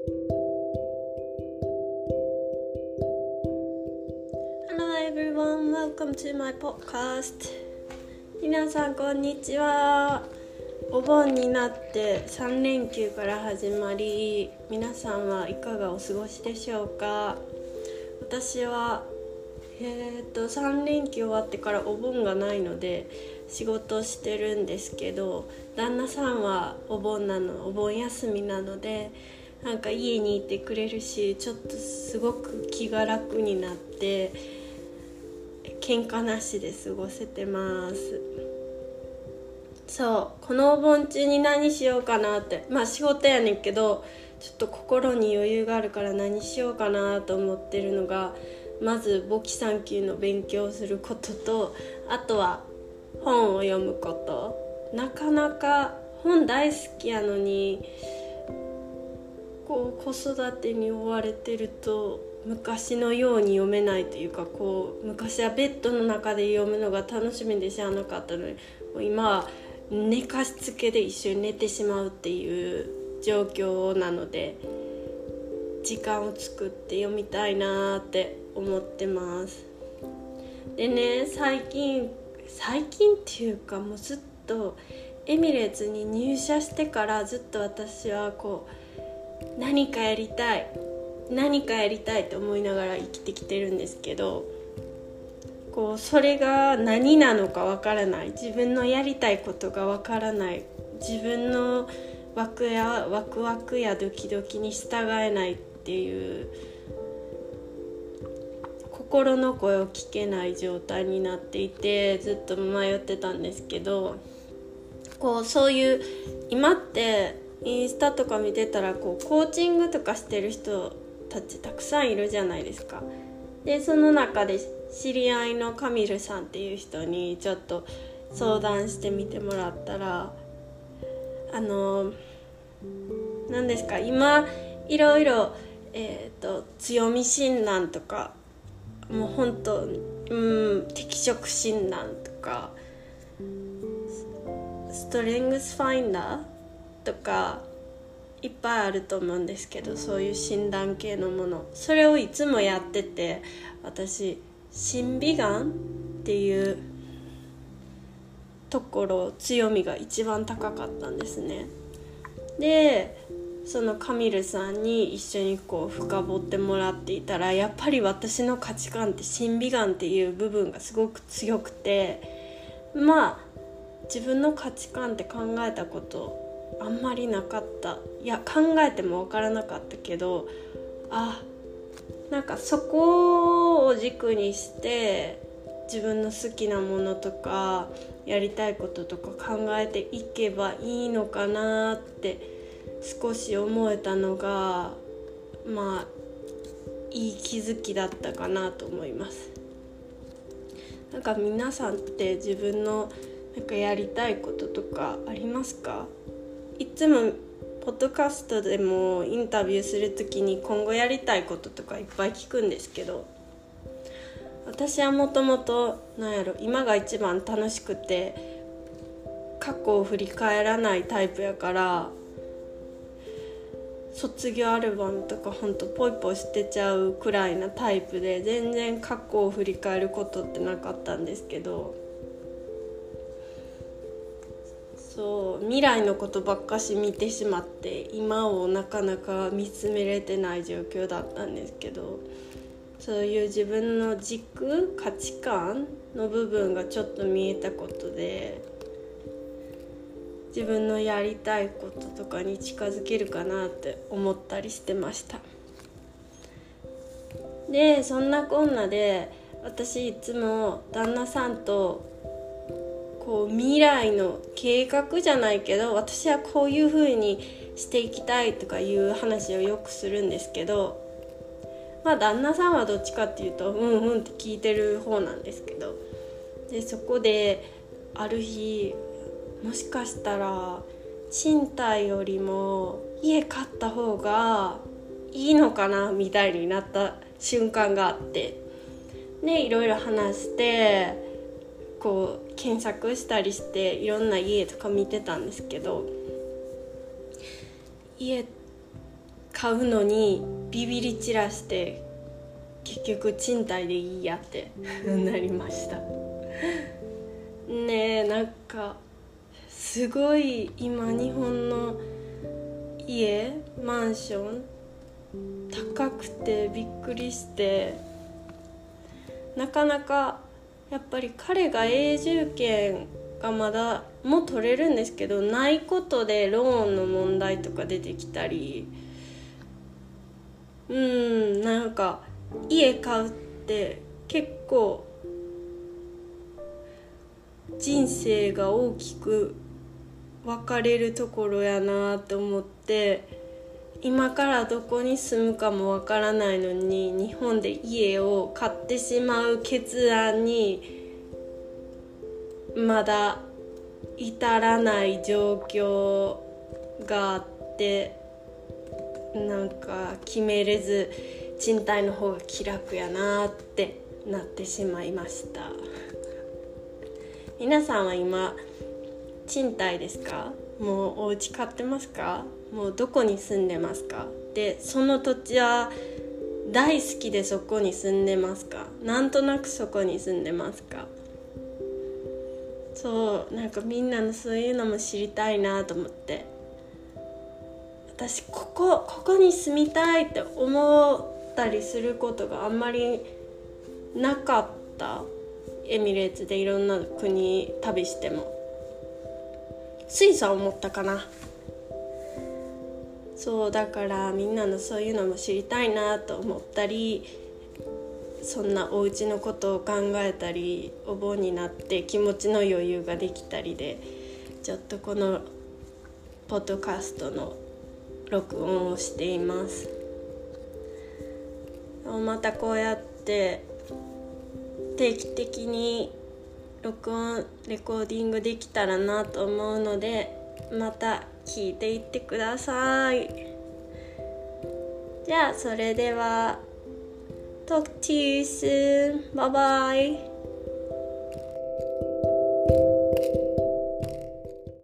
Hello everyone, welcome to my podcast. 皆さんこんにちは。お盆になって3連休から始まり、皆さんはいかがお過ごしでしょうか。私は3連休終わってからお盆がないので仕事してるんですけど、旦那さんはお盆休みなのでなんか家にいてくれるし、ちょっとすごく気が楽になって喧嘩なしで過ごせてます。そう、このお盆中に何しようかなって、仕事やねんけどちょっと心に余裕があるから何しようかなと思ってるのが、まず簿記3級の勉強をすることと、あとは本を読むこと。なかなか本大好きやのに子育てに追われてると昔のように読めないというか、昔はベッドの中で読むのが楽しみでしゃあなかったのに、今は寝かしつけで一緒に寝てしまうっていう状況なので、時間を作って読みたいなって思ってます。でね、最近っていうかもうずっとエミレーツに入社してからずっと私は何かやりたいって思いながら生きてきてるんですけど、それが何なのかわからない、自分のやりたいことがわからない、自分のワクワクやドキドキに従えないっていう心の声を聞けない状態になっていて、ずっと迷ってたんですけど、そういう今ってインスタとか見てたらコーチングとかしてる人たちたくさんいるじゃないですか。でその中で知り合いのカミルさんっていう人にちょっと相談してみてもらったら、何ですか、今いろいろ強み診断とか、もう本当適職診断とかストレングスファインダーとかいっぱいあると思うんですけど、そういう診断系のもの、それをいつもやってて、私審美眼っていうところ強みが一番高かったんですね。でそのカミルさんに一緒に深掘ってもらっていたら、やっぱり私の価値観って審美眼っていう部分がすごく強くて、自分の価値観って考えたことあんまりなかった。いや、考えても分からなかったけど、なんかそこを軸にして自分の好きなものとかやりたいこととか考えていけばいいのかなって少し思えたのが、いい気づきだったかなと思います。なんか皆さんって自分のやりたいこととかありますか？いつもポッドキャストでもインタビューするときに今後やりたいこととかいっぱい聞くんですけど、私はもともと今が一番楽しくて過去を振り返らないタイプやから、卒業アルバムとかほんとポイポイ捨てちゃうくらいなタイプで、全然過去を振り返ることってなかったんですけど、未来のことばっかし見てしまって今をなかなか見つめれてない状況だったんですけど、そういう自分の軸、価値観の部分がちょっと見えたことで、自分のやりたいこととかに近づけるかなって思ったりしてました。でそんなこんなで私いつも旦那さんと未来の計画じゃないけど、私はこういう風にしていきたいとかいう話をよくするんですけど、旦那さんはどっちかっていうとって聞いてる方なんですけど、でそこである日、もしかしたら賃貸よりも家買った方がいいのかなみたいになった瞬間があって、でいろいろ話して検索したりしていろんな家とか見てたんですけど、家買うのにビビり散らして結局賃貸でいいやってなりましたね。なんかすごい今日本の家マンション高くてびっくりして、なかなかやっぱり彼が永住権がまだも取れるんですけど、ないことでローンの問題とか出てきたり、なんか家買うって結構人生が大きく分かれるところやなと思って、今からどこに住むかも分からないのに日本で家を買ってしまう決断にまだ至らない状況があって、なんか決めれず賃貸の方が気楽やなってなってしまいました皆さんは今賃貸ですか？もうお家買ってますか？もうどこに住んでますか？で、その土地は大好きでそこに住んでますか？なんとなくそこに住んでますか？そう、なんかみんなのそういうのも知りたいなと思って、私ここに住みたいって思ったりすることがあんまりなかった。エミレーツでいろんな国旅してもついさ思ったかな。そうだからみんなのそういうのも知りたいなと思ったり、そんなお家のことを考えたり、お盆になって気持ちの余裕ができたりで、ちょっとこのポッドキャストの録音をしています。またこうやって定期的に録音レコーディングできたらなと思うので、また聞いていってください。じゃあそれでは Talk to you soon. Bye bye.